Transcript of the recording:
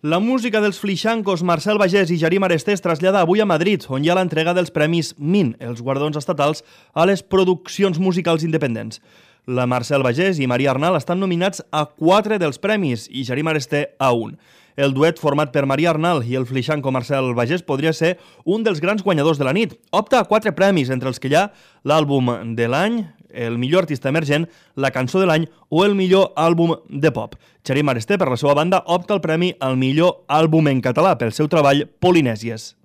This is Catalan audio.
La música dels Flixancos, Marcel Bagés i Jari Maresté es trasllada avui a Madrid, on hi ha l'entrega dels Premis MIN, els guardons estatals a les produccions musicals independents. La Marcel Bagés i Maria Arnal estan nominats a 4 dels premis i Jari Maresté a 1. El duet format per Maria Arnal i el Flixanco Marcel Bagés podria ser un dels grans guanyadors de la nit. Opta a 4 premis, entre els que hi ha l'àlbum de l'any, el millor artista emergent, la cançó de l'any o el millor àlbum de pop. Jari Maresté, per la seva banda, opta al premi al millor àlbum en català pel seu treball Polinèsies.